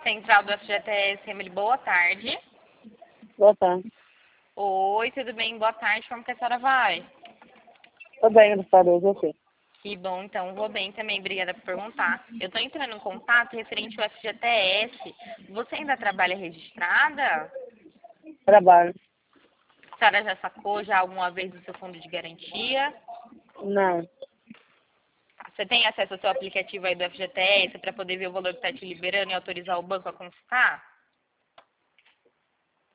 Central do FGTS, Emily, boa tarde. Boa tarde. Oi, tudo bem? Boa tarde, como que a senhora vai? Tô bem, graças a Deus, você. Que bom, então, vou bem também, obrigada por perguntar. Eu tô entrando em contato referente ao FGTS. Você ainda trabalha registrada? Trabalho. A senhora já sacou já alguma vez do seu fundo de garantia? Não. Você tem acesso ao seu aplicativo aí do FGTS para poder ver o valor que está te liberando e autorizar o banco a consultar?